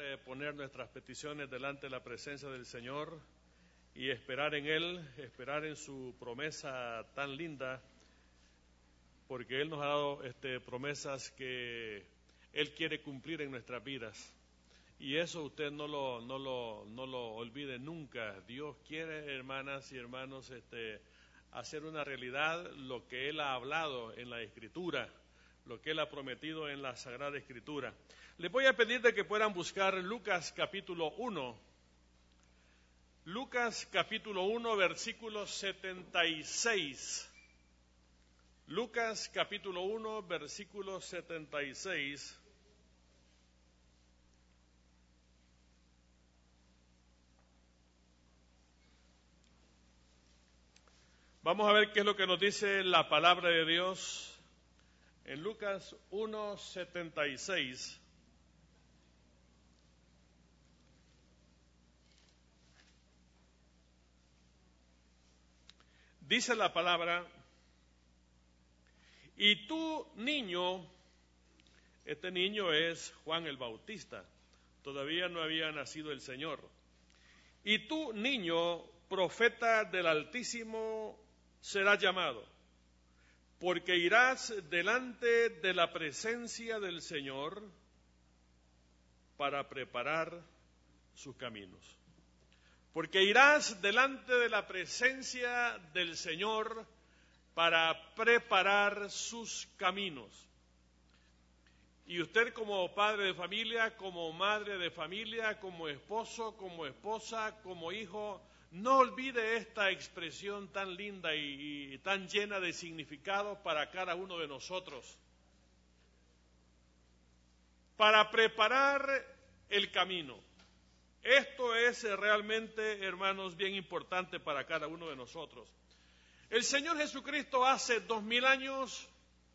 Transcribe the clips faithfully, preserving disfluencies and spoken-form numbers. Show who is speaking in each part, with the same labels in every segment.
Speaker 1: eh, poner nuestras peticiones delante de la presencia del Señor y esperar en Él, esperar en su promesa tan linda, porque Él nos ha dado este, promesas que Él quiere cumplir en nuestras vidas. Y eso usted no lo, no lo, no lo olvide nunca. Dios quiere, hermanas y hermanos, este, hacer una realidad lo que Él ha hablado en la Escritura, lo que Él ha prometido en la Sagrada Escritura. Les voy a pedir de que puedan buscar Lucas capítulo uno. Lucas capítulo uno, versículo setenta y seis. Lucas capítulo uno, versículo setenta y seis. Vamos a ver qué es lo que nos dice la palabra de Dios en Lucas uno, setenta y seis. Dice la palabra: y tú, niño, este niño es Juan el Bautista, todavía no había nacido el Señor, y tú, niño, profeta del Altísimo, serás llamado, porque irás delante de la presencia del Señor para preparar sus caminos. Porque irás delante de la presencia del Señor para preparar sus caminos. Y usted como padre de familia, como madre de familia, como esposo, como esposa, como hijo, no olvide esta expresión tan linda y, y tan llena de significado para cada uno de nosotros. Para preparar el camino. Esto es realmente, hermanos, bien importante para cada uno de nosotros. El Señor Jesucristo hace dos mil años,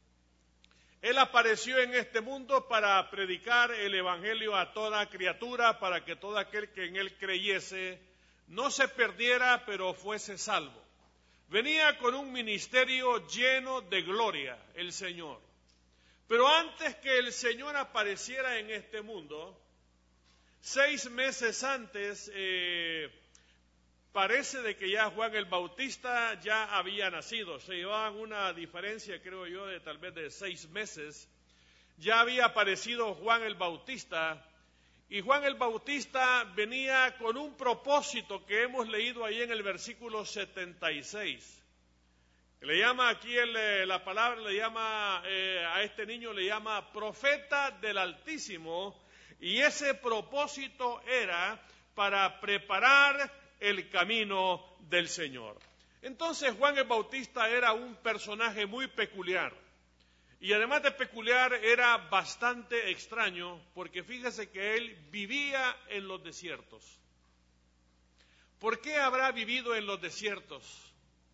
Speaker 1: Él apareció en este mundo para predicar el Evangelio a toda criatura, para que todo aquel que en Él creyese no se perdiera, pero fuese salvo. Venía con un ministerio lleno de gloria, el Señor. Pero antes que el Señor apareciera en este mundo, seis meses antes, eh, parece de que ya Juan el Bautista ya había nacido. Se llevaban una diferencia, creo yo, de tal vez de seis meses. Ya había aparecido Juan el Bautista. Y Juan el Bautista venía con un propósito que hemos leído ahí en el versículo setenta y seis. Le llama aquí, el, la palabra le llama, eh, a este niño le llama profeta del Altísimo. Y ese propósito era para preparar el camino del Señor. Entonces Juan el Bautista era un personaje muy peculiar. Y además de peculiar, era bastante extraño, porque fíjese que él vivía en los desiertos. ¿Por qué habrá vivido en los desiertos?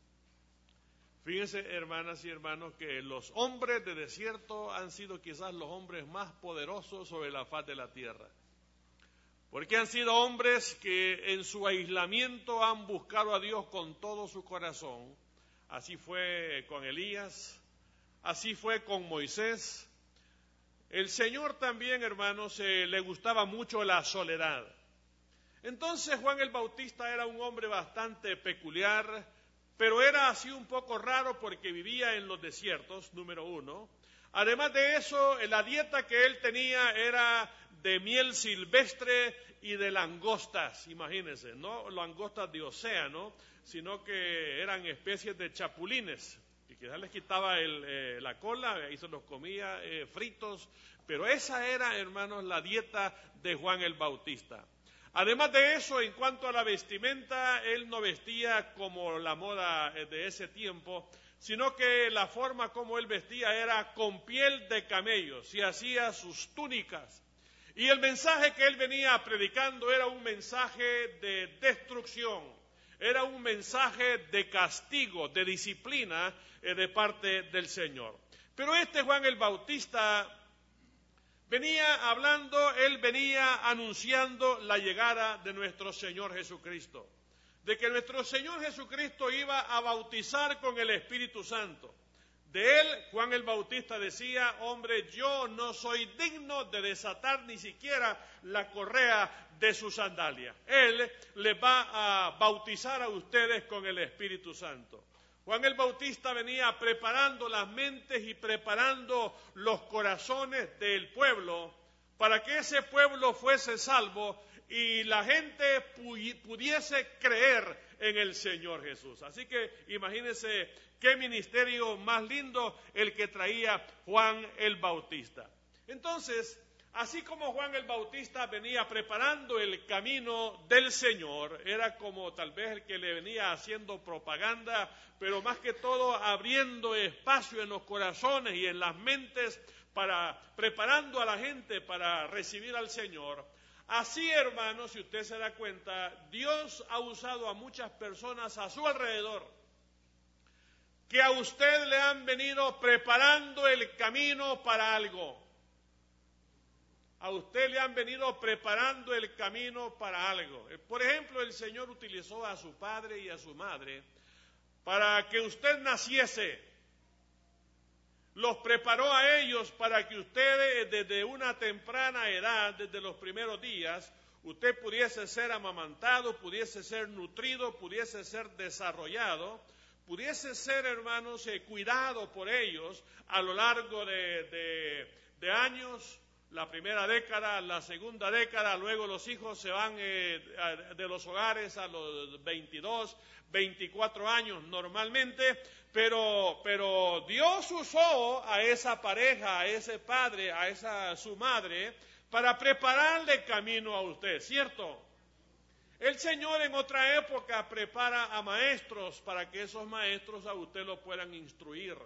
Speaker 1: Fíjense, hermanas y hermanos, que los hombres de desierto han sido quizás los hombres más poderosos sobre la faz de la tierra. Porque han sido hombres que en su aislamiento han buscado a Dios con todo su corazón. Así fue con Elías. Así fue con Moisés. El Señor también, hermanos, eh, le gustaba mucho la soledad. Entonces Juan el Bautista era un hombre bastante peculiar, pero era así un poco raro porque vivía en los desiertos, número uno. Además de eso, la dieta que él tenía era de miel silvestre y de langostas, imagínense, no langostas de océano, sino que eran especies de chapulines. Y quizás les quitaba el, eh, la cola y se los comía eh, fritos, pero esa era, hermanos, la dieta de Juan el Bautista. Además de eso, en cuanto a la vestimenta, él no vestía como la moda de ese tiempo, sino que la forma como él vestía era con piel de camellos y hacía sus túnicas. Y el mensaje que él venía predicando era un mensaje de destrucción. Era un mensaje de castigo, de disciplina eh, de parte del Señor. Pero este Juan el Bautista venía hablando, él venía anunciando la llegada de nuestro Señor Jesucristo. De que nuestro Señor Jesucristo iba a bautizar con el Espíritu Santo. De él, Juan el Bautista decía, hombre, yo no soy digno de desatar ni siquiera la correa de su sandalia. Él les va a bautizar a ustedes con el Espíritu Santo. Juan el Bautista venía preparando las mentes y preparando los corazones del pueblo para que ese pueblo fuese salvo y la gente pudiese creer en el Señor Jesús. Así que imagínense qué ministerio más lindo el que traía Juan el Bautista. Entonces, así como Juan el Bautista venía preparando el camino del Señor, era como tal vez el que le venía haciendo propaganda, pero más que todo abriendo espacio en los corazones y en las mentes, para preparando a la gente para recibir al Señor. Así, hermanos, si usted se da cuenta, Dios ha usado a muchas personas a su alrededor que a usted le han venido preparando el camino para algo. A usted le han venido preparando el camino para algo. Por ejemplo, el Señor utilizó a su padre y a su madre para que usted naciese. Los preparó a ellos para que usted desde una temprana edad, desde los primeros días, usted pudiese ser amamantado, pudiese ser nutrido, pudiese ser desarrollado, pudiese ser, hermanos, eh, cuidado por ellos a lo largo de, de, de años. La primera década, la segunda década, luego los hijos se van eh, de los hogares a los veintidós, veinticuatro años normalmente, pero, pero Dios usó a esa pareja, a ese padre, a esa su madre, para prepararle camino a usted, ¿cierto? El Señor en otra época prepara a maestros para que esos maestros a usted lo puedan instruir.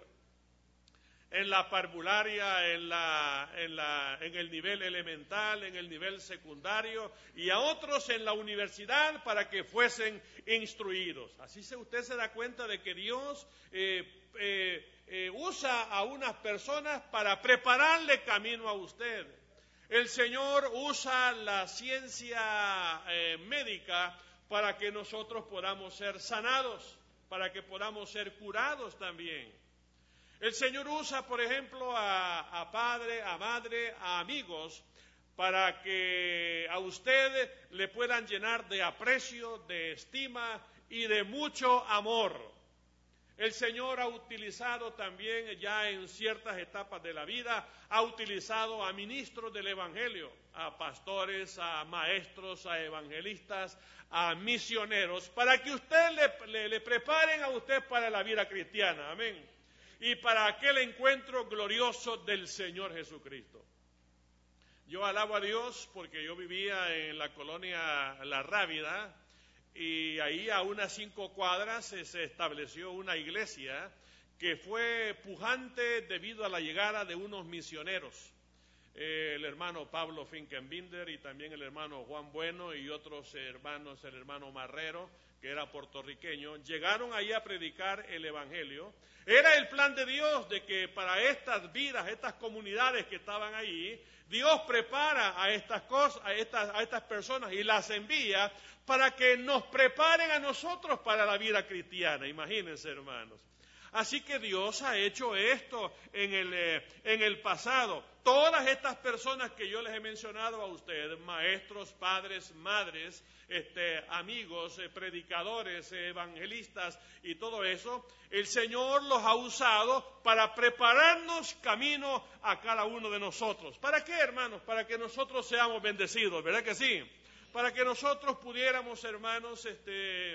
Speaker 1: En la parvularia, en, la, en, la, en el nivel elemental, en el nivel secundario, y a otros en la universidad para que fuesen instruidos. Así se, usted se da cuenta de que Dios eh, eh, eh, usa a unas personas para prepararle camino a usted. El Señor usa la ciencia eh, médica para que nosotros podamos ser sanados, para que podamos ser curados también. El Señor usa, por ejemplo, a, a padre, a madre, a amigos, para que a usted le puedan llenar de aprecio, de estima y de mucho amor. El Señor ha utilizado también ya en ciertas etapas de la vida, ha utilizado a ministros del Evangelio, a pastores, a maestros, a evangelistas, a misioneros, para que usted le, le, le preparen a usted para la vida cristiana. Amén. Y para aquel encuentro glorioso del Señor Jesucristo. Yo alabo a Dios porque yo vivía en la colonia La Rábida y ahí a unas cinco cuadras se estableció una iglesia que fue pujante debido a la llegada de unos misioneros. Eh, el hermano Pablo Finkenbinder y también el hermano Juan Bueno y otros hermanos, el hermano Marrero, que era puertorriqueño, llegaron ahí a predicar el Evangelio. Era el plan de Dios de que para estas vidas, estas comunidades que estaban ahí, Dios prepara a estas cosas, a estas, a estas personas y las envía para que nos preparen a nosotros para la vida cristiana. Imagínense, hermanos. Así que Dios ha hecho esto en el, eh, en el pasado. Todas estas personas que yo les he mencionado a ustedes, maestros, padres, madres, este, amigos, eh, predicadores, eh, evangelistas y todo eso, el Señor los ha usado para prepararnos camino a cada uno de nosotros. ¿Para qué, hermanos? Para que nosotros seamos bendecidos, ¿verdad que sí? Para que nosotros pudiéramos, hermanos, este...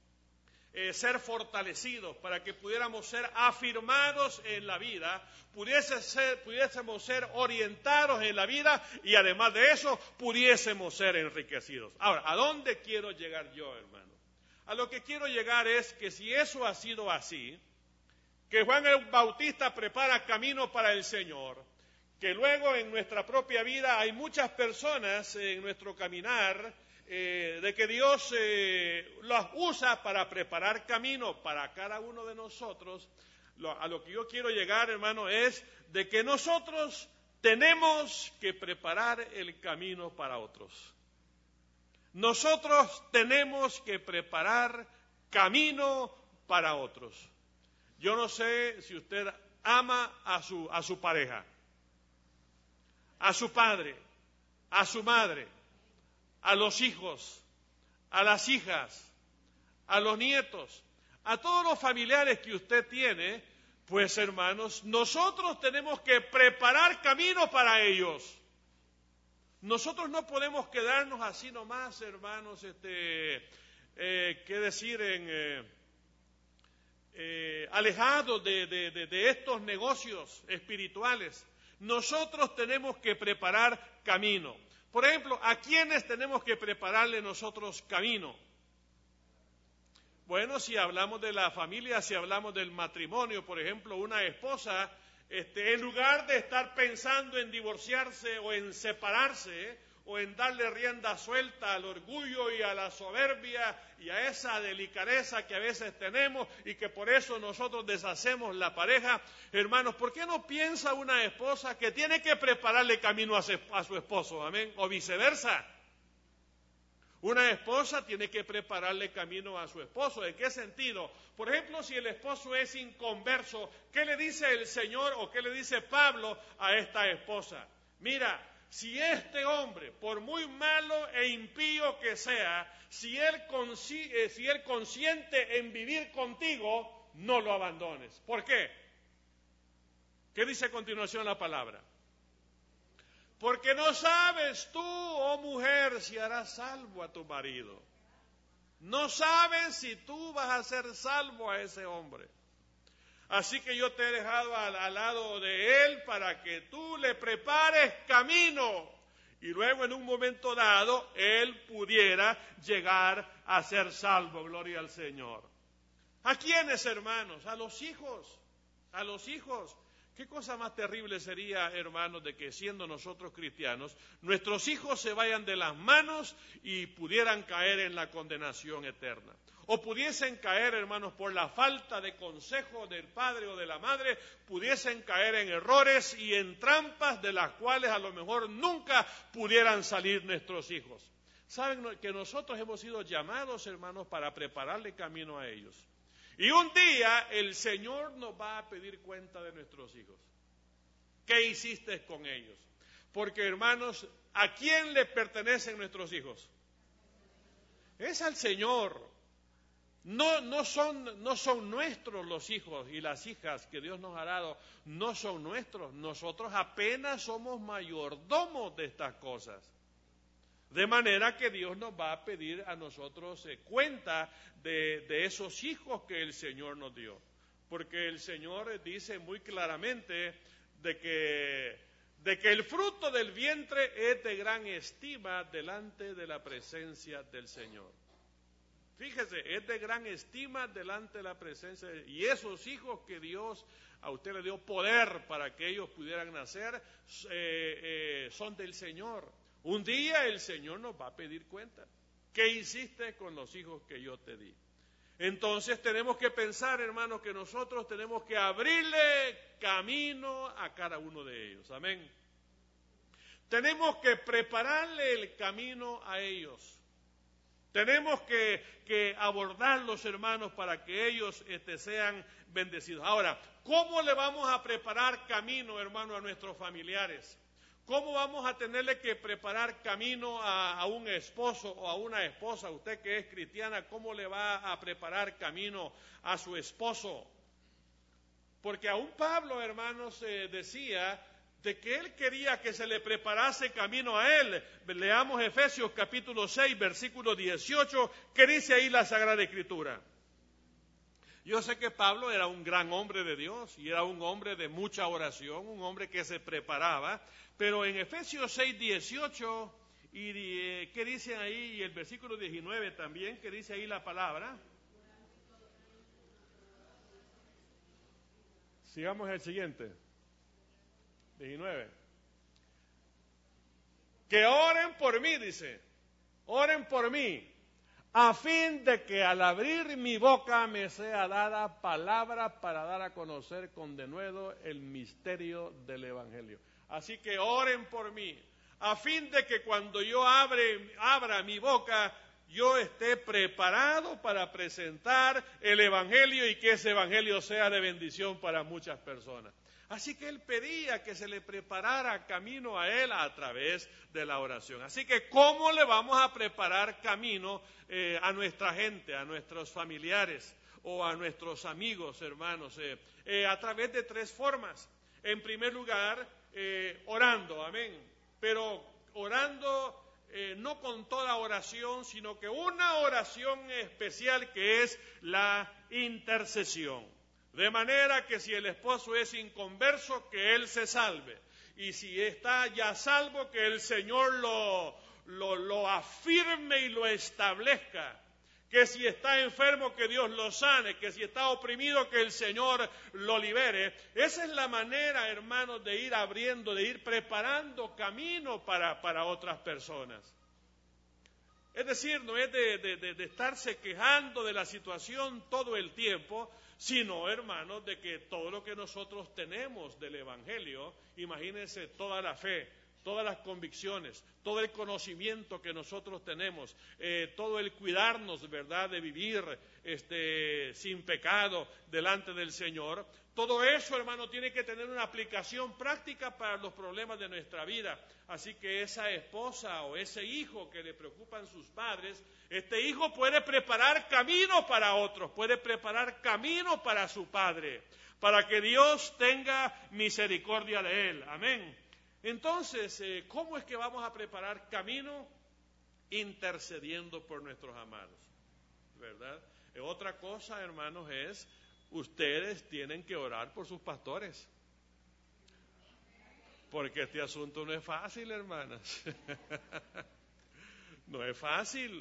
Speaker 1: Eh, ser fortalecidos, para que pudiéramos ser afirmados en la vida, pudiese ser, pudiésemos ser orientados en la vida y además de eso pudiésemos ser enriquecidos. Ahora, ¿a dónde quiero llegar yo, hermano? A lo que quiero llegar es que si eso ha sido así, que Juan el Bautista prepara camino para el Señor, que luego en nuestra propia vida hay muchas personas en nuestro caminar, Eh, de que Dios eh, los usa para preparar camino para cada uno de nosotros. Lo, a lo que yo quiero llegar, hermano, es de que nosotros tenemos que preparar el camino para otros. Nosotros tenemos que preparar camino para otros. Yo no sé si usted ama a su, a su pareja, a su padre, a su madre, a los hijos, a las hijas, a los nietos, a todos los familiares que usted tiene, pues hermanos, nosotros tenemos que preparar camino para ellos. Nosotros no podemos quedarnos así nomás, hermanos, este, eh, qué decir, en, eh, eh, alejados de, de, de, de estos negocios espirituales. Nosotros tenemos que preparar camino. Por ejemplo, ¿a quiénes tenemos que prepararle nosotros camino? Bueno, si hablamos de la familia, si hablamos del matrimonio, por ejemplo, una esposa, este, en lugar de estar pensando en divorciarse o en separarse, o en darle rienda suelta al orgullo y a la soberbia y a esa delicadeza que a veces tenemos y que por eso nosotros deshacemos la pareja, hermanos, ¿por qué no piensa una esposa que tiene que prepararle camino a su, a su esposo? Amén, o viceversa. Una esposa tiene que prepararle camino a su esposo. ¿En qué sentido? Por ejemplo, si el esposo es inconverso, ¿qué le dice el Señor o qué le dice Pablo a esta esposa? Mira, si este hombre, por muy malo e impío que sea, si él, consi- eh, si él consiente en vivir contigo, no lo abandones. ¿Por qué? ¿Qué dice a continuación la palabra? Porque no sabes tú, oh mujer, si harás salvo a tu marido. No sabes si tú vas a ser salvo a ese hombre. Así que yo te he dejado al, al lado de él para que tú le prepares camino. Y luego en un momento dado, él pudiera llegar a ser salvo. Gloria al Señor. ¿A quiénes, hermanos? A los hijos. A los hijos. ¿Qué cosa más terrible sería, hermanos, de que siendo nosotros cristianos, nuestros hijos se vayan de las manos y pudieran caer en la condenación eterna? O pudiesen caer, hermanos, por la falta de consejo del padre o de la madre, pudiesen caer en errores y en trampas de las cuales a lo mejor nunca pudieran salir nuestros hijos. Saben que nosotros hemos sido llamados, hermanos, para prepararle camino a ellos. Y un día el Señor nos va a pedir cuenta de nuestros hijos. ¿Qué hiciste con ellos? Porque, hermanos, ¿a quién le pertenecen nuestros hijos? Es al Señor. No, no son, no son nuestros los hijos y las hijas que Dios nos ha dado, no son nuestros. Nosotros apenas somos mayordomos de estas cosas. De manera que Dios nos va a pedir a nosotros eh, cuenta de, de esos hijos que el Señor nos dio. Porque el Señor dice muy claramente de que, de que el fruto del vientre es de gran estima delante de la presencia del Señor. Fíjese, es de gran estima delante de la presencia de Dios. Y esos hijos que Dios a usted le dio poder para que ellos pudieran nacer, eh, eh, son del Señor. Un día el Señor nos va a pedir cuenta. ¿Qué hiciste con los hijos que yo te di? Entonces tenemos que pensar, hermanos, que nosotros tenemos que abrirle camino a cada uno de ellos. Amén. Tenemos que prepararle el camino a ellos. Tenemos que, que abordarlos, hermanos, para que ellos este, sean bendecidos. Ahora, ¿cómo le vamos a preparar camino, hermano, a nuestros familiares? ¿Cómo vamos a tenerle que preparar camino a, a un esposo o a una esposa? Usted que es cristiana, ¿cómo le va a preparar camino a su esposo? Porque aún Pablo, hermanos, eh, decía de que él quería que se le preparase camino a él. Leamos Efesios capítulo seis, versículo dieciocho, que dice ahí la Sagrada Escritura. Yo sé que Pablo era un gran hombre de Dios y era un hombre de mucha oración, un hombre que se preparaba, pero en Efesios seis, dieciocho, y eh, ¿qué dice ahí? Y el versículo diecinueve también, ¿qué dice ahí la palabra? Sigamos el siguiente. diecinueve. Que oren por mí, dice, oren por mí, a fin de que al abrir mi boca me sea dada palabra para dar a conocer con denuedo el misterio del Evangelio. Así que oren por mí, a fin de que cuando yo abre, abra mi boca yo esté preparado para presentar el Evangelio y que ese Evangelio sea de bendición para muchas personas. Así que él pedía que se le preparara camino a él a través de la oración. Así que, ¿cómo le vamos a preparar camino eh, a nuestra gente, a nuestros familiares o a nuestros amigos, hermanos? Eh, eh, a través de tres formas. En primer lugar, eh, orando, amén. Pero orando eh, no con toda oración, sino que una oración especial que es la intercesión. De manera que si el esposo es inconverso, que él se salve. Y si está ya salvo, que el Señor lo, lo, lo afirme y lo establezca. Que si está enfermo, que Dios lo sane. Que si está oprimido, que el Señor lo libere. Esa es la manera, hermanos, de ir abriendo, de ir preparando camino para, para otras personas. Es decir, no es de, de, de, de estarse quejando de la situación todo el tiempo, sino, hermanos, de que todo lo que nosotros tenemos del Evangelio, imagínense toda la fe, todas las convicciones, todo el conocimiento que nosotros tenemos, eh, todo el cuidarnos, ¿verdad?, de vivir este, sin pecado delante del Señor. Todo eso, hermano, tiene que tener una aplicación práctica para los problemas de nuestra vida. Así que esa esposa o ese hijo que le preocupan sus padres, este hijo puede preparar camino para otros, puede preparar camino para su padre, para que Dios tenga misericordia de él. Amén. Entonces, eh, ¿cómo es que vamos a preparar camino? Intercediendo por nuestros amados, ¿verdad? Eh, otra cosa, hermanos, es ustedes tienen que orar por sus pastores. Porque este asunto no es fácil, hermanas. No es fácil.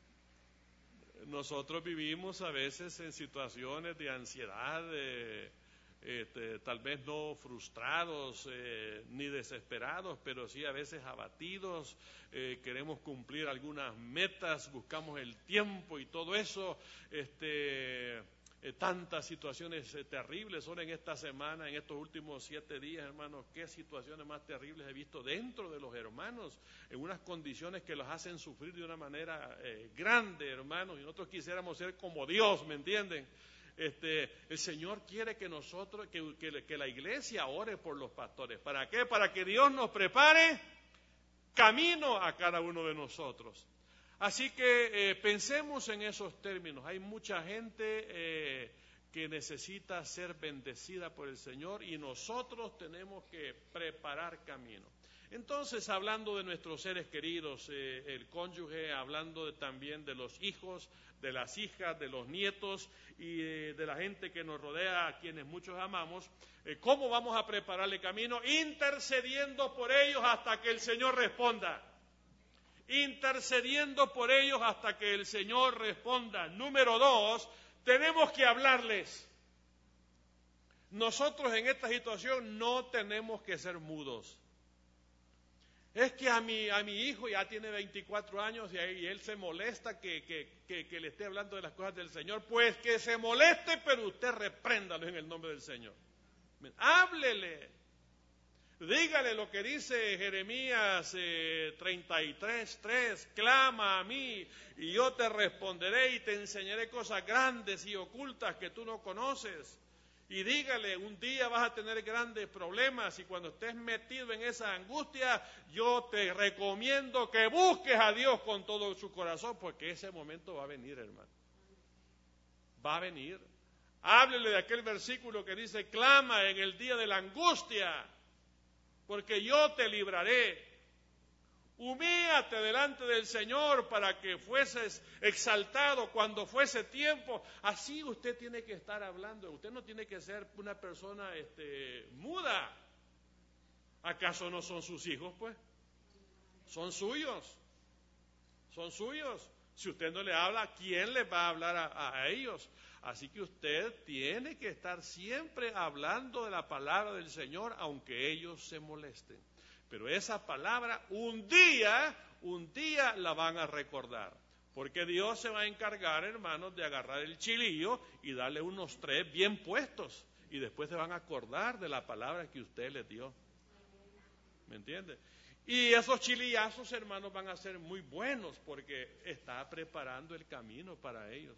Speaker 1: Nosotros vivimos a veces en situaciones de ansiedad, de, este, tal vez no frustrados eh, ni desesperados, pero sí a veces abatidos. Eh, queremos cumplir algunas metas, buscamos el tiempo y todo eso. Este... Eh, tantas situaciones eh, terribles son en esta semana, en estos últimos siete días, hermanos. Qué situaciones más terribles he visto dentro de los hermanos, en unas condiciones que los hacen sufrir de una manera eh, grande, hermanos, y nosotros quisiéramos ser como Dios, ¿me entienden? Este, el Señor quiere que nosotros, que, que, que la iglesia ore por los pastores. ¿Para qué? Para que Dios nos prepare camino a cada uno de nosotros. Así que eh, pensemos en esos términos. Hay mucha gente eh, que necesita ser bendecida por el Señor y nosotros tenemos que preparar camino. Entonces, hablando de nuestros seres queridos, eh, el cónyuge, hablando de, también de los hijos, de las hijas, de los nietos y eh, de la gente que nos rodea, a quienes muchos amamos, eh, ¿cómo vamos a prepararle camino? Intercediendo por ellos hasta que el Señor responda. Intercediendo por ellos hasta que el Señor responda. Número dos, tenemos que hablarles. Nosotros en esta situación no tenemos que ser mudos. Es que a mi, a mi hijo ya tiene veinticuatro años y, y él se molesta que, que, que, que le esté hablando de las cosas del Señor. Pues que se moleste, pero usted repréndalo en el nombre del Señor. Háblele. Dígale lo que dice Jeremías eh, treinta y tres, tres, clama a mí y yo te responderé y te enseñaré cosas grandes y ocultas que tú no conoces. Y dígale, un día vas a tener grandes problemas y cuando estés metido en esa angustia, yo te recomiendo que busques a Dios con todo su corazón, porque ese momento va a venir, hermano. Va a venir. Háblele de aquel versículo que dice, clama en el día de la angustia, porque yo te libraré. Humíate delante del Señor para que fueses exaltado cuando fuese tiempo. Así usted tiene que estar hablando. Usted no tiene que ser una persona este, muda. ¿Acaso no son sus hijos, pues? Son suyos. Son suyos. Si usted no le habla, ¿quién les va a hablar a, a ellos? Así que usted tiene que estar siempre hablando de la palabra del Señor, aunque ellos se molesten. Pero esa palabra un día, un día la van a recordar. Porque Dios se va a encargar, hermanos, de agarrar el chilillo y darle unos tres bien puestos. Y después se van a acordar de la palabra que usted les dio. ¿Me entiende? Y esos chilillazos, hermanos, van a ser muy buenos porque está preparando el camino para ellos.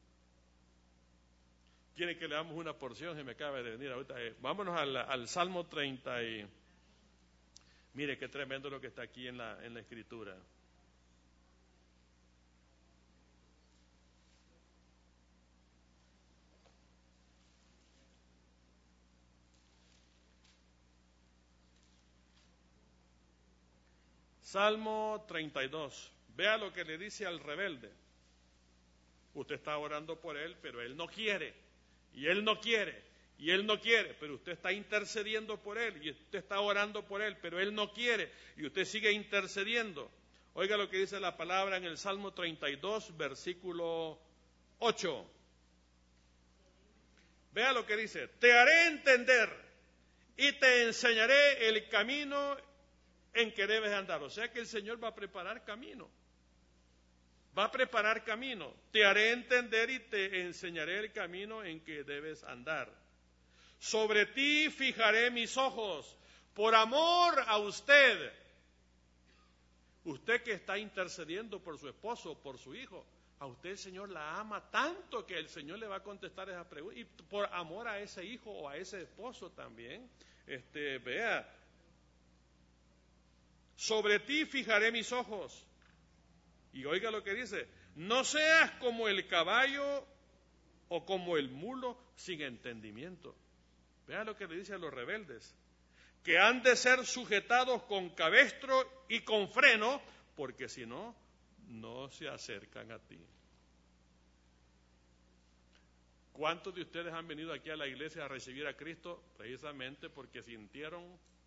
Speaker 1: ¿Quieren que le damos una porción? Se me acaba de venir ahorita. Eh, vámonos al, al Salmo treinta y... Mire qué tremendo lo que está aquí en la, en la Escritura. Salmo treinta y dos. Vea lo que le dice al rebelde. Usted está orando por él, pero él no quiere. Y él no quiere. Y él no quiere, pero usted está intercediendo por él. Y usted está orando por él, pero él no quiere. Y usted sigue intercediendo. Oiga lo que dice la palabra en el Salmo treinta y dos, versículo ocho. Vea lo que dice. Te haré entender y te enseñaré el camino en que debes andar. O sea que el Señor va a preparar camino. Va a preparar camino. Te haré entender y te enseñaré el camino en que debes andar. Sobre ti fijaré mis ojos, por amor a usted. Usted que está intercediendo por su esposo, por su hijo, a usted el Señor la ama tanto que el Señor le va a contestar esa pregunta. Y por amor a ese hijo o a ese esposo también, este, vea, sobre ti fijaré mis ojos. Y oiga lo que dice, no seas como el caballo o como el mulo sin entendimiento. Vea lo que le dice a los rebeldes, que han de ser sujetados con cabestro y con freno, porque si no, no se acercan a ti. ¿Cuántos de ustedes han venido aquí a la iglesia a recibir a Cristo? Precisamente porque sintieron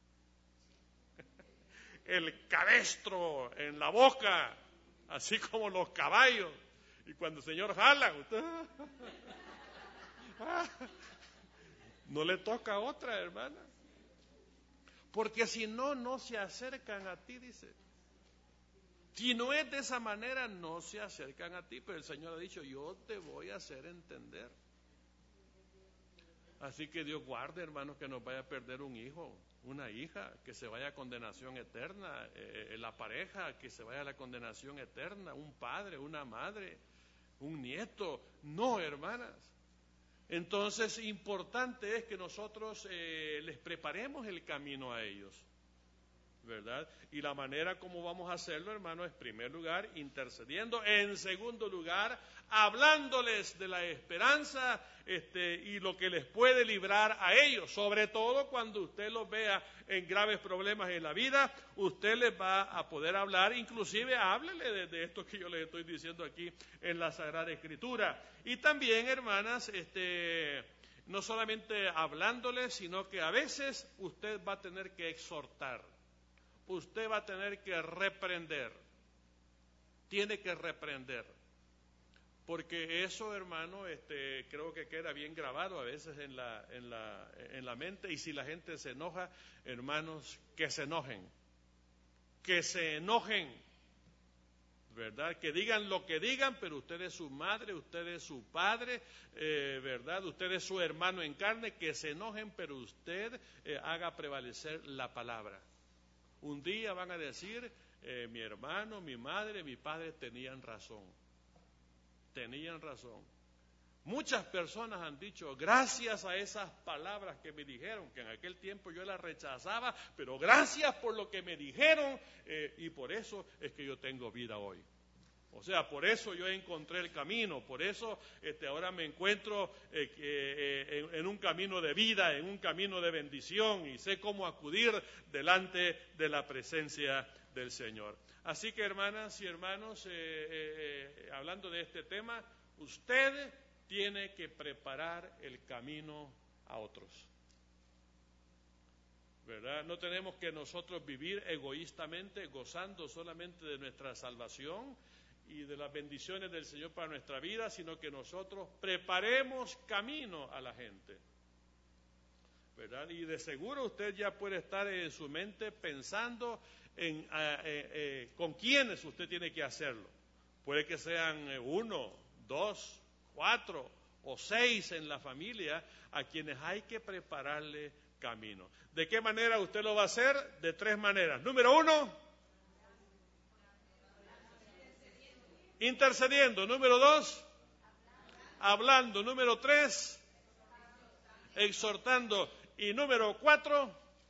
Speaker 1: el cabestro en la boca, así como los caballos. Y cuando el Señor jala, usted, no le toca a otra, hermana. Porque si no, no se acercan a ti, dice. Si no es de esa manera, no se acercan a ti. Pero el Señor ha dicho, yo te voy a hacer entender. Así que Dios guarde, hermanos, que nos vaya a perder un hijo, una hija, que se vaya a condenación eterna, eh, la pareja, que se vaya a la condenación eterna, un padre, una madre, un nieto. No, hermanas. Entonces, importante es que nosotros eh, les preparemos el camino a ellos, ¿verdad? Y la manera como vamos a hacerlo, hermano, es en primer lugar intercediendo, en segundo lugar hablándoles de la esperanza este, y lo que les puede librar a ellos, sobre todo cuando usted los vea en graves problemas en la vida, usted les va a poder hablar, inclusive háblele de, de esto que yo les estoy diciendo aquí en la Sagrada Escritura. Y también, hermanas, este, no solamente hablándoles, sino que a veces usted va a tener que exhortar. Usted va a tener que reprender, tiene que reprender, porque eso, hermano, este, creo que queda bien grabado a veces en la, en la, en la mente, y si la gente se enoja, hermanos, que se enojen, que se enojen, ¿verdad? Que digan lo que digan, pero usted es su madre, usted es su padre, eh, ¿verdad? Usted es su hermano en carne, que se enojen, pero usted eh, haga prevalecer la palabra. Un día van a decir, eh, mi hermano, mi madre, mi padre tenían razón, tenían razón. Muchas personas han dicho, gracias a esas palabras que me dijeron, que en aquel tiempo yo las rechazaba, pero gracias por lo que me dijeron, eh, y por eso es que yo tengo vida hoy. O sea, por eso yo encontré el camino, por eso este, ahora me encuentro eh, eh, en, en un camino de vida, en un camino de bendición, y sé cómo acudir delante de la presencia del Señor. Así que, hermanas y hermanos, eh, eh, eh, hablando de este tema, usted tiene que preparar el camino a otros, ¿verdad? No tenemos que nosotros vivir egoístamente, gozando solamente de nuestra salvación y de las bendiciones del Señor para nuestra vida, sino que nosotros preparemos camino a la gente, ¿verdad? Y de seguro usted ya puede estar en su mente pensando en eh, eh, eh, con quiénes usted tiene que hacerlo. Puede que sean uno, dos, cuatro o seis en la familia a quienes hay que prepararle camino. ¿De qué manera usted lo va a hacer? De tres maneras. Número uno, intercediendo. Número dos, hablando. Número tres, exhortando. Y número cuatro,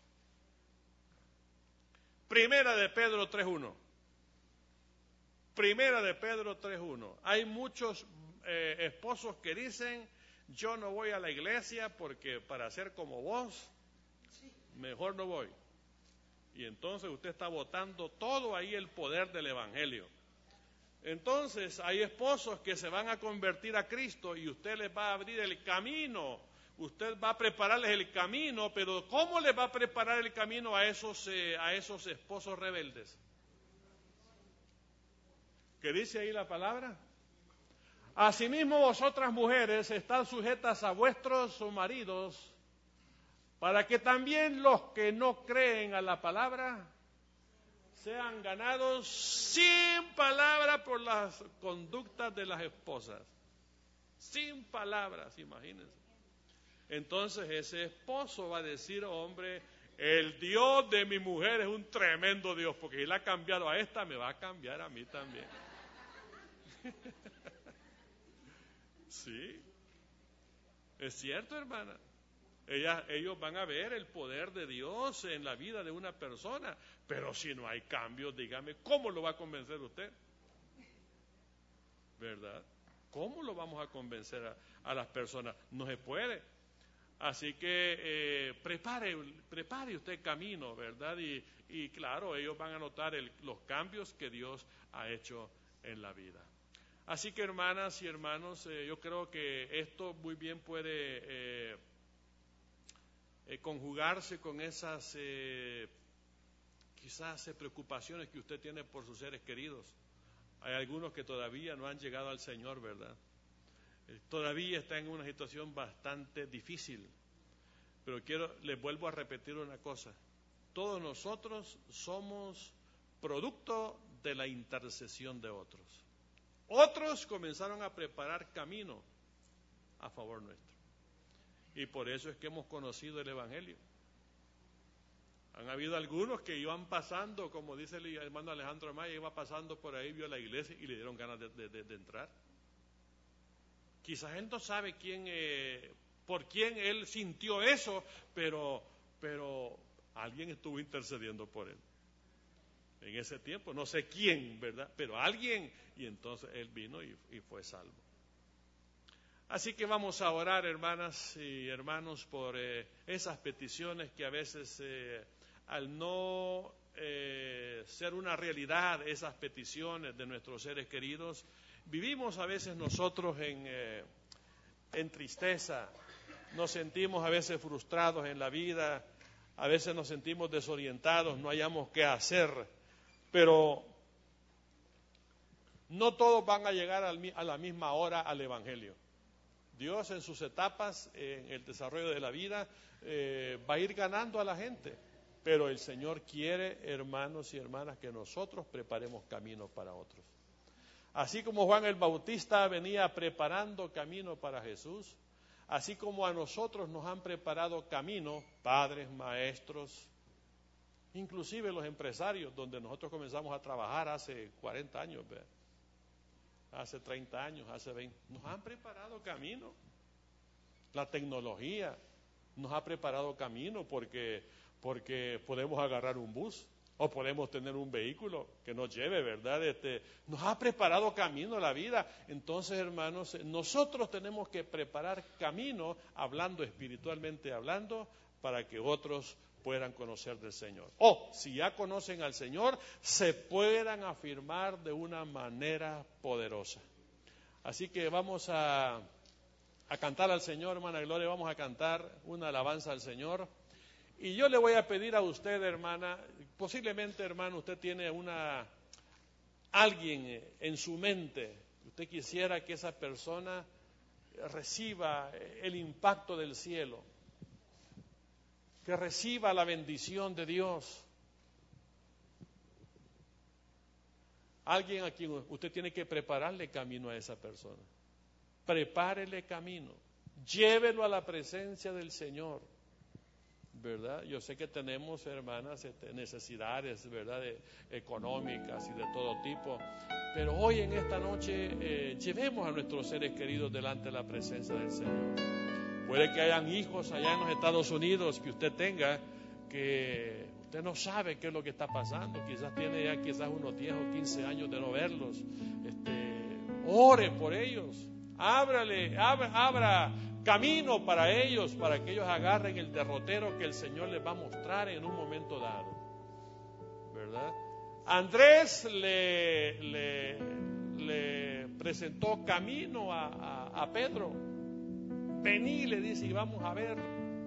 Speaker 1: Primera de Pedro tres uno. Primera de Pedro tres uno. Hay muchos eh, esposos que dicen, yo no voy a la iglesia porque para ser como vos, mejor no voy. Y entonces usted está botando todo ahí el poder del Evangelio. Entonces hay esposos que se van a convertir a Cristo y usted les va a abrir el camino. Usted va a prepararles el camino, pero ¿cómo les va a preparar el camino a esos, eh, a esos esposos rebeldes? ¿Qué dice ahí la palabra? Asimismo vosotras mujeres estad sujetas a vuestros maridos, para que también los que no creen a la palabra sean ganados sin palabra por las conductas de las esposas. Sin palabras, imagínense. Entonces ese esposo va a decir, hombre, el Dios de mi mujer es un tremendo Dios, porque él ha cambiado a esta, me va a cambiar a mí también. Sí, es cierto, hermana. Ellas, ellos van a ver el poder de Dios en la vida de una persona, pero si no hay cambios, dígame, ¿cómo lo va a convencer usted? ¿Verdad? ¿Cómo lo vamos a convencer a, a las personas? No se puede. Así que eh, prepare, prepare usted camino, ¿verdad? Y, y claro, ellos van a notar el, los cambios que Dios ha hecho en la vida. Así que hermanas y hermanos, eh, yo creo que esto muy bien puede eh, eh, conjugarse con esas eh, quizás eh, preocupaciones que usted tiene por sus seres queridos. Hay algunos que todavía no han llegado al Señor, ¿verdad? Eh, todavía están en una situación bastante difícil. Pero quiero, les vuelvo a repetir una cosa. Todos nosotros somos producto de la intercesión de otros. Otros comenzaron a preparar camino a favor nuestro. Y por eso es que hemos conocido el Evangelio. Han habido algunos que iban pasando, como dice el hermano Alejandro Amaya, iba pasando por ahí, vio la iglesia y le dieron ganas de, de, de entrar. Quizás él no sabe quién, eh, por quién él sintió eso, pero, pero alguien estuvo intercediendo por él. En ese tiempo, no sé quién, ¿verdad? Pero alguien, y entonces él vino y, y fue salvo. Así que vamos a orar, hermanas y hermanos, por eh, esas peticiones que a veces, eh, al no eh, ser una realidad, esas peticiones de nuestros seres queridos, vivimos a veces nosotros en, eh, en tristeza, nos sentimos a veces frustrados en la vida, a veces nos sentimos desorientados, no hayamos qué hacer. Pero no todos van a llegar al, a la misma hora al Evangelio. Dios en sus etapas, eh, en el desarrollo de la vida, eh, va a ir ganando a la gente. Pero el Señor quiere, hermanos y hermanas, que nosotros preparemos camino para otros. Así como Juan el Bautista venía preparando camino para Jesús, así como a nosotros nos han preparado camino, padres, maestros, inclusive los empresarios, donde nosotros comenzamos a trabajar hace cuarenta años, ¿ve? Hace treinta años, hace veinte, nos han preparado camino. La tecnología nos ha preparado camino porque, porque podemos agarrar un bus o podemos tener un vehículo que nos lleve, ¿verdad? Este, nos ha preparado camino la vida. Entonces, hermanos, nosotros tenemos que preparar camino, hablando espiritualmente, hablando, para que otros puedan conocer del Señor. O, si ya conocen al Señor, se puedan afirmar de una manera poderosa. Así que vamos a, a cantar al Señor, hermana Gloria, vamos a cantar una alabanza al Señor. Y yo le voy a pedir a usted, hermana, posiblemente, hermano, usted tiene una alguien en su mente, usted quisiera que esa persona reciba el impacto del cielo, que reciba la bendición de Dios. Alguien a quien usted tiene que prepararle camino a esa persona. Prepárele camino. Llévelo a la presencia del Señor. ¿verdad? Yo sé que tenemos, hermanas, este, necesidades, ¿verdad?, de, económicas y de todo tipo, pero hoy en esta noche eh, llevemos a nuestros seres queridos delante de la presencia del Señor. Puede que hayan hijos allá en los Estados Unidos que usted tenga, que usted no sabe qué es lo que está pasando, quizás tiene ya quizás unos diez o quince años de no verlos. Este, ore por ellos, ábrale, abra, abra camino para ellos, para que ellos agarren el derrotero que el Señor les va a mostrar en un momento dado, ¿verdad? Andrés le, le, le presentó camino a, a, a Pedro. Vení, le dice, y vamos a ver.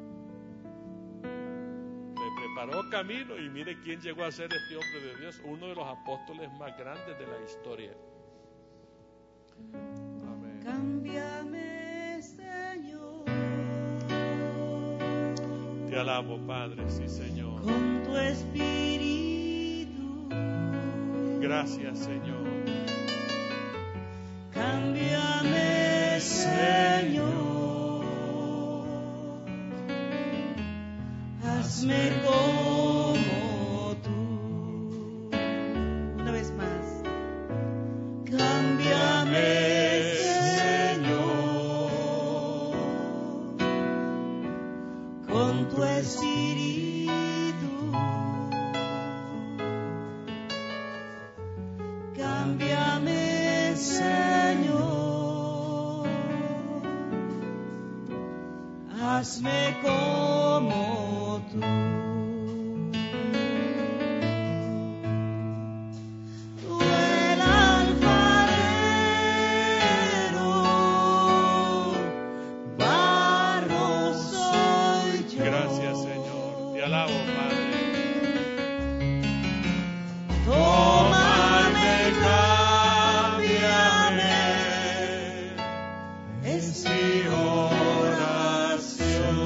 Speaker 1: Le preparó camino y mire quién llegó a ser este hombre de Dios, uno de los apóstoles más grandes de la historia. Amén.
Speaker 2: Cámbiame, Señor.
Speaker 1: Te alabo, Padre, sí, Señor.
Speaker 2: Con tu espíritu.
Speaker 1: Gracias, Señor.
Speaker 2: Cámbiame, Señor. Hazme como tú. Una vez más. Cámbiame, Señor, con tu espíritu. Cámbiame, Señor. Hazme como tú. Tú el alfarero, barro soy yo.
Speaker 1: Gracias, Señor. Te alabo, Padre.
Speaker 2: Tómame, cámbiame, es mi oración.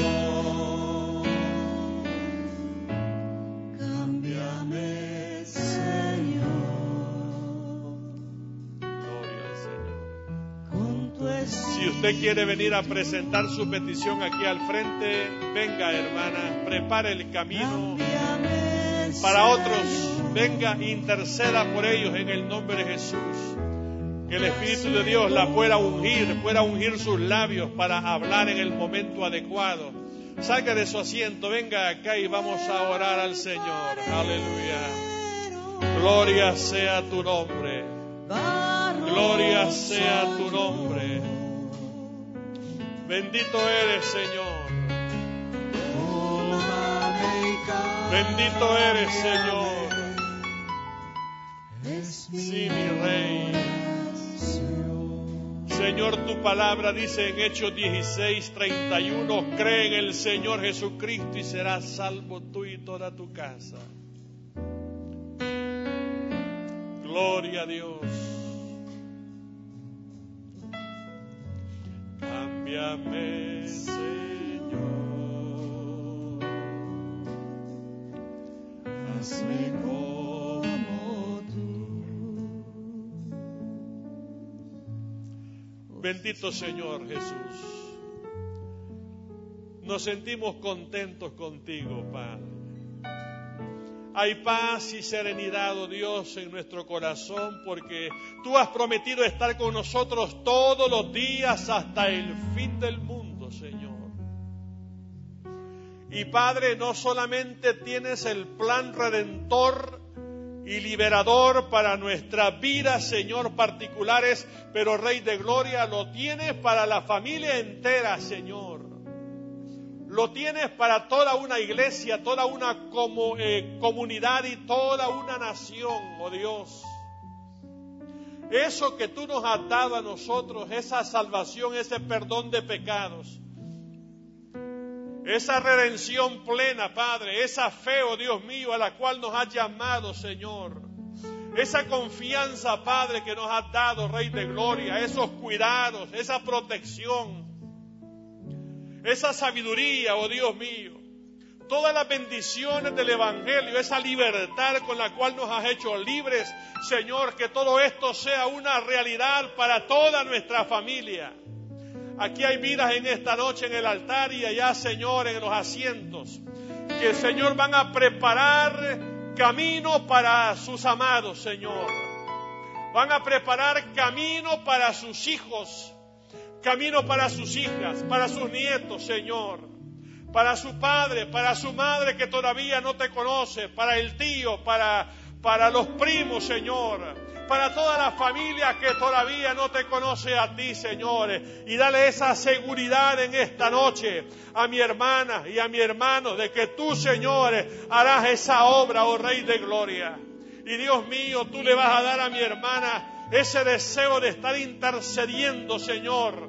Speaker 2: Cámbiame, Señor,
Speaker 1: Gloria al Señor.
Speaker 2: con tu espíritu.
Speaker 1: Si usted quiere venir a presentar su petición aquí al frente, venga, hermana, prepare el camino.
Speaker 2: Cámbiame,
Speaker 1: Para
Speaker 2: Señor.
Speaker 1: otros, venga, interceda por ellos en el nombre de Jesús. Que el Espíritu de Dios la pueda ungir, pueda ungir sus labios para hablar en el momento adecuado. Salga de su asiento, venga acá y vamos a orar al Señor. Aleluya. Gloria sea tu nombre. Gloria sea tu nombre. Bendito eres, Señor. Bendito eres, Señor. Sí, mi Rey. Señor, tu palabra dice en Hechos dieciséis, treinta y uno, cree en el Señor Jesucristo y serás salvo tú y toda tu casa. Gloria a Dios. Cámbiame, Señor. Hazme como tú. Bendito Señor Jesús. Nos sentimos contentos contigo, Padre. Hay paz y serenidad, oh Dios, en nuestro corazón, porque tú has prometido estar con nosotros todos los días hasta el fin del mundo, Señor. Y Padre, no solamente tienes el plan redentor y liberador para nuestras vidas, Señor, particulares, pero Rey de Gloria, lo tienes para la familia entera, Señor. Lo tienes para toda una iglesia, toda una como, eh, comunidad y toda una nación, oh Dios. Eso que tú nos has dado a nosotros, esa salvación, ese perdón de pecados, esa redención plena, Padre, esa fe, oh Dios mío, a la cual nos has llamado, Señor. Esa confianza, Padre, que nos has dado, Rey de Gloria, esos cuidados, esa protección, esa sabiduría, oh Dios mío, todas las bendiciones del Evangelio, esa libertad con la cual nos has hecho libres, Señor, que todo esto sea una realidad para toda nuestra familia. Aquí hay vidas en esta noche en el altar y allá, Señor, en los asientos, que, Señor, van a preparar camino para sus amados, Señor. Van a preparar camino para sus hijos, camino para sus hijas, para sus nietos, Señor. Para su padre, para su madre que todavía no te conoce, para el tío, para, para los primos, Señor. Para toda la familia que todavía no te conoce a ti, Señor. Y dale esa seguridad en esta noche a mi hermana y a mi hermano de que tú, Señor, harás esa obra, oh Rey de Gloria. Y Dios mío, tú le vas a dar a mi hermana ese deseo de estar intercediendo, Señor,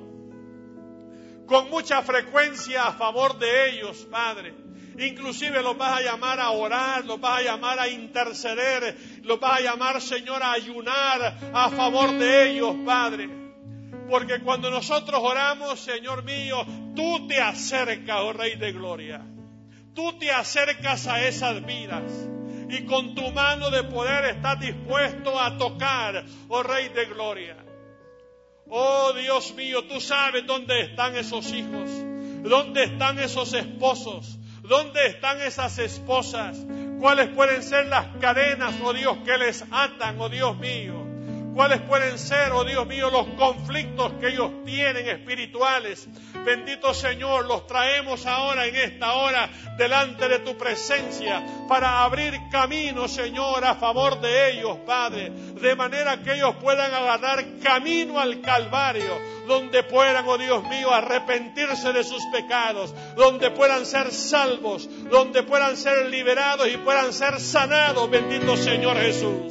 Speaker 1: con mucha frecuencia a favor de ellos, Padre. Inclusive los vas a llamar a orar, los vas a llamar a interceder, los vas a llamar, Señor, a ayunar a favor de ellos, Padre. Porque cuando nosotros oramos, Señor mío, tú te acercas, oh Rey de Gloria. Tú te acercas a esas vidas y con tu mano de poder estás dispuesto a tocar, oh Rey de Gloria. Oh Dios mío, tú sabes dónde están esos hijos, dónde están esos esposos, dónde están esas esposas, cuáles pueden ser las cadenas, oh Dios, que les atan, oh Dios mío. Cuáles pueden ser, oh Dios mío, los conflictos que ellos tienen espirituales. Bendito Señor, los traemos ahora en esta hora delante de tu presencia para abrir camino, Señor, a favor de ellos, Padre, de manera que ellos puedan agarrar camino al Calvario, donde puedan, oh Dios mío, arrepentirse de sus pecados, donde puedan ser salvos, donde puedan ser liberados y puedan ser sanados, bendito Señor Jesús.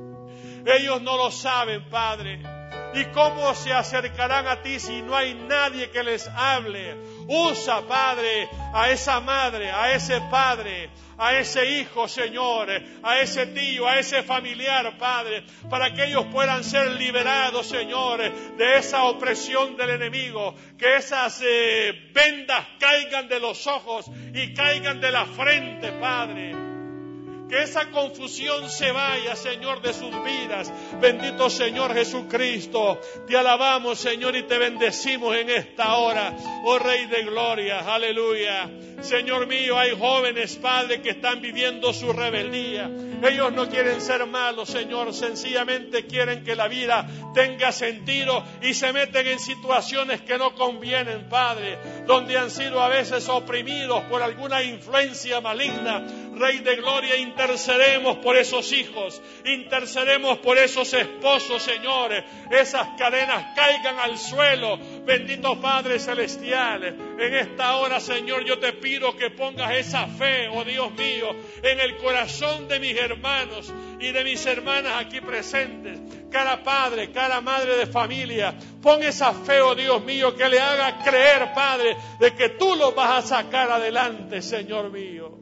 Speaker 1: Ellos no lo saben, Padre. ¿Y cómo se acercarán a ti si no hay nadie que les hable? Usa, Padre, a esa madre, a ese padre, a ese hijo, Señor, a ese tío, a ese familiar, Padre, para que ellos puedan ser liberados, Señor, de esa opresión del enemigo, que esas eh, vendas caigan de los ojos y caigan de la frente, Padre. Que esa confusión se vaya, Señor, de sus vidas. Bendito Señor Jesucristo. Te alabamos, Señor, y te bendecimos en esta hora. Oh Rey de Gloria, aleluya. Señor mío, hay jóvenes, Padre, que están viviendo su rebeldía. Ellos no quieren ser malos, Señor. Sencillamente quieren que la vida tenga sentido y se meten en situaciones que no convienen, Padre. Donde han sido a veces oprimidos por alguna influencia maligna. Rey de Gloria, intercedemos por esos hijos, intercedemos por esos esposos, Señor. Esas cadenas caigan al suelo, bendito Padre Celestial. En esta hora, Señor, yo te pido que pongas esa fe, oh Dios mío, en el corazón de mis hermanos y de mis hermanas aquí presentes. Cada padre, cada madre de familia, pon esa fe, oh Dios mío, que le haga creer, Padre, de que tú los vas a sacar adelante, Señor mío.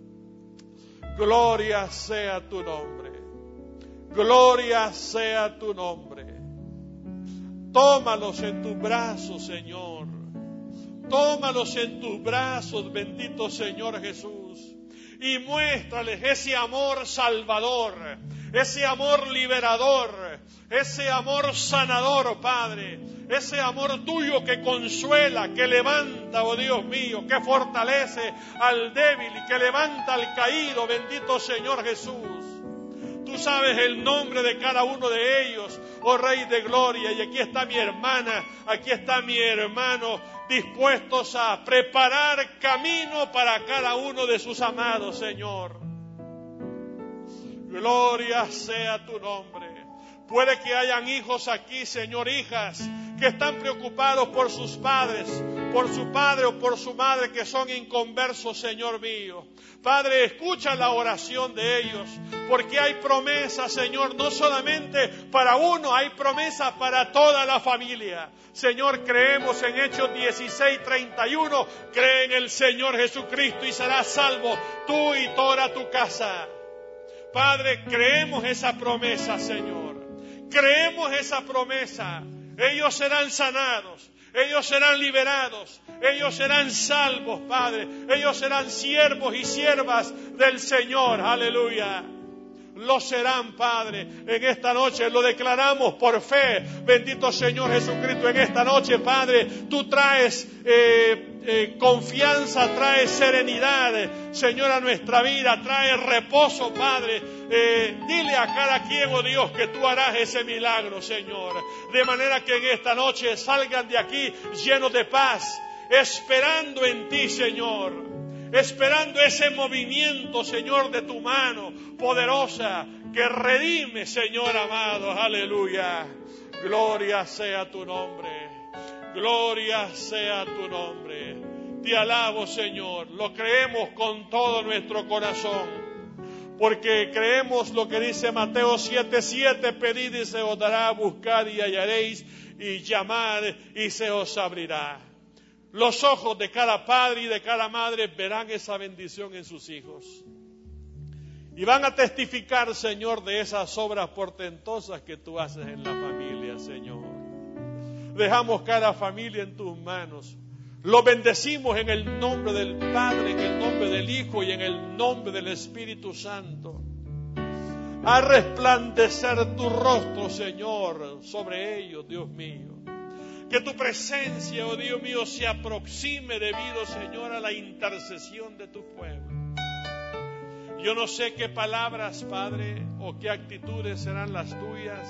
Speaker 1: Gloria sea tu nombre. Gloria sea tu nombre. Tómalos en tus brazos, Señor. Tómalos en tus brazos, bendito Señor Jesús. Y muéstrales ese amor salvador, ese amor liberador, ese amor sanador, Padre. Ese amor tuyo que consuela, que levanta, oh Dios mío, que fortalece al débil y que levanta al caído, bendito Señor Jesús. Tú sabes el nombre de cada uno de ellos, oh Rey de Gloria. Y aquí está mi hermana, aquí está mi hermano, dispuestos a preparar camino para cada uno de sus amados, Señor. Gloria sea tu nombre. Puede que hayan hijos aquí, Señor, hijas, que están preocupados por sus padres, por su padre o por su madre que son inconversos, Señor mío. Padre, escucha la oración de ellos, porque hay promesa, Señor, no solamente para uno, hay promesa para toda la familia. Señor, creemos en Hechos dieciséis, treinta y uno, cree en el Señor Jesucristo y serás salvo tú y toda tu casa. Padre, creemos esa promesa, Señor. Creemos esa promesa. Ellos serán sanados, ellos serán liberados, ellos serán salvos, Padre. Ellos serán siervos y siervas del Señor, aleluya. lo serán, Padre. En esta noche lo declaramos por fe. Bendito Señor Jesucristo, en esta noche, Padre, tú traes eh, eh, confianza, traes serenidad, Señor, a nuestra vida, traes reposo, Padre. Eh, dile a cada quien, oh Dios, que tú harás ese milagro, Señor. De manera que en esta noche salgan de aquí llenos de paz, esperando en ti, Señor, esperando ese movimiento, Señor, de tu mano poderosa que redime, Señor amado. Aleluya. Gloria sea tu nombre. Gloria sea tu nombre. Te alabo, Señor. Lo creemos con todo nuestro corazón. Porque creemos lo que dice Mateo siete siete, pedid y se os dará, buscad y hallaréis, y llamad y se os abrirá. Los ojos de cada padre y de cada madre verán esa bendición en sus hijos. Y van a testificar, Señor, de esas obras portentosas que tú haces en la familia, Señor. Dejamos cada familia en tus manos. Lo bendecimos en el nombre del Padre, en el nombre del Hijo y en el nombre del Espíritu Santo. A resplandecer tu rostro, Señor, sobre ellos, Dios mío. Que tu presencia, oh Dios mío, se aproxime debido, Señor, a la intercesión de tu pueblo. Yo no sé qué palabras, Padre, o qué actitudes serán las tuyas.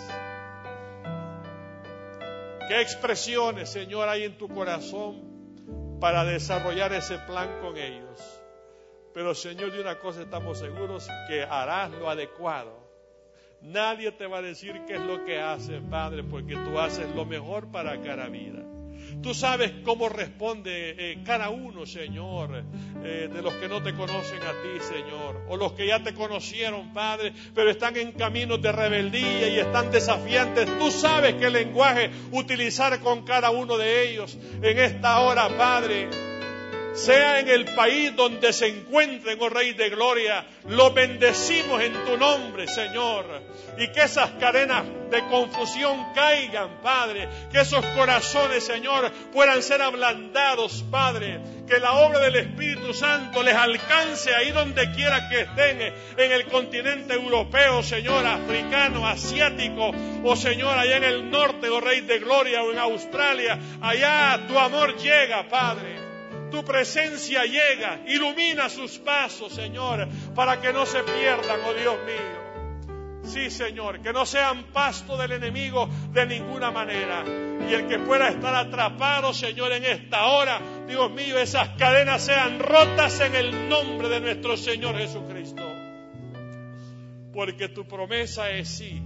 Speaker 1: Qué expresiones, Señor, hay en tu corazón para desarrollar ese plan con ellos. Pero, Señor, de una cosa estamos seguros, que harás lo adecuado. Nadie te va a decir qué es lo que haces, Padre, porque tú haces lo mejor para cada vida. Tú sabes cómo responde eh, cada uno, Señor, eh, de los que no te conocen a ti, Señor, o los que ya te conocieron, Padre, pero están en caminos de rebeldía y están desafiantes. Tú sabes qué lenguaje utilizar con cada uno de ellos en esta hora, Padre. Sea en el país donde se encuentren, oh Rey de Gloria, lo bendecimos en tu nombre, Señor. Y que esas cadenas de confusión caigan, Padre. Que esos corazones, Señor, puedan ser ablandados, Padre. Que la obra del Espíritu Santo les alcance ahí donde quiera que estén, en el continente europeo, Señor, africano, asiático, o Señor, allá en el norte, oh Rey de Gloria, o en Australia. Allá tu amor llega, Padre. Tu presencia llega, ilumina sus pasos, Señor, para que no se pierdan, oh Dios mío. Sí, Señor, que no sean pasto del enemigo de ninguna manera. Y el que pueda estar atrapado, Señor, en esta hora, Dios mío, esas cadenas sean rotas en el nombre de nuestro Señor Jesucristo. Porque tu promesa es sí.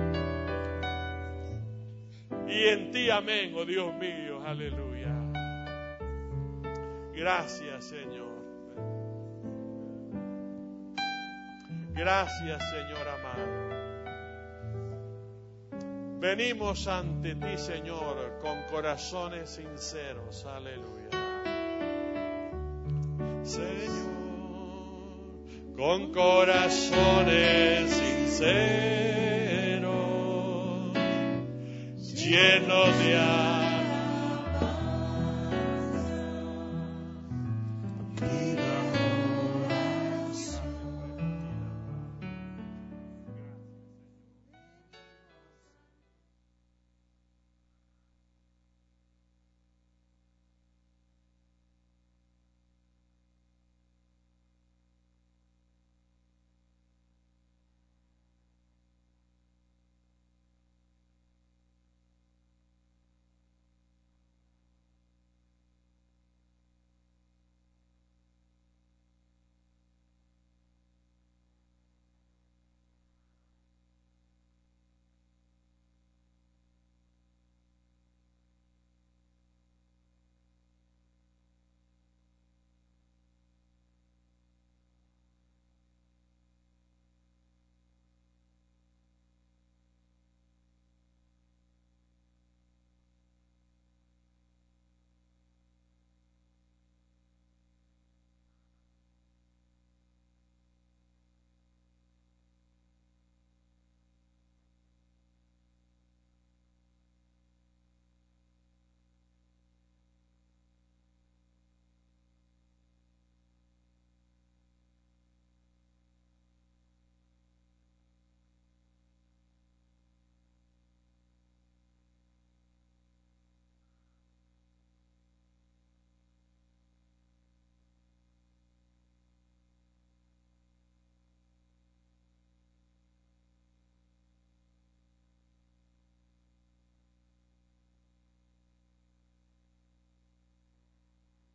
Speaker 1: Y en ti amén, oh Dios mío, aleluya. Gracias, Señor. Gracias, Señor amado. Venimos ante ti, Señor, con corazones sinceros. Aleluya. Señor, con corazones sinceros, llenos de amor.